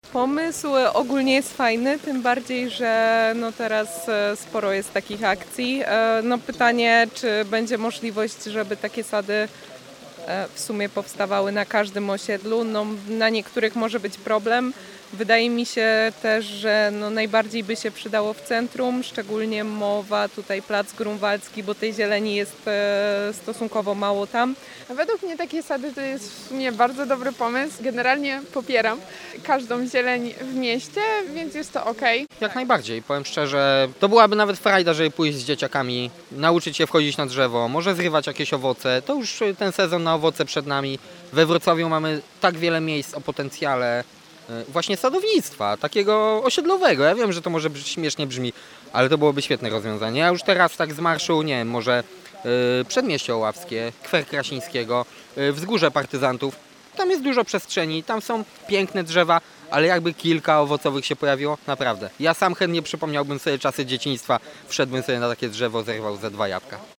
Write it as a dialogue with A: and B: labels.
A: Pomysł ogólnie jest fajny, tym bardziej, że no teraz sporo jest takich akcji. No pytanie, czy będzie możliwość, żeby takie sady w sumie powstawały na każdym osiedlu. No, na niektórych może być problem. Wydaje mi się też, że no najbardziej by się przydało w centrum, szczególnie mowa tutaj Plac Grunwaldzki, bo tej zieleni jest stosunkowo mało tam.
B: Według mnie takie sady to jest w sumie bardzo dobry pomysł. Generalnie popieram każdą zieleń w mieście, więc jest to okej.
C: Jak najbardziej, powiem szczerze, to byłaby nawet frajda, żeby pójść z dzieciakami, nauczyć się wchodzić na drzewo, może zrywać jakieś owoce. To już ten sezon na owoce przed nami. We Wrocławiu mamy tak wiele miejsc o potencjale właśnie sadownictwa, takiego osiedlowego. Ja wiem, że to może śmiesznie brzmi, ale to byłoby świetne rozwiązanie. Ja już teraz tak z marszu, nie wiem, może Przedmieście Oławskie, Skwer Krasińskiego, Wzgórze Partyzantów. Tam jest dużo przestrzeni, tam są piękne drzewa, ale jakby kilka owocowych się pojawiło, naprawdę. Ja sam chętnie przypomniałbym sobie czasy dzieciństwa, wszedłbym sobie na takie drzewo, zerwał ze 2 jabłka.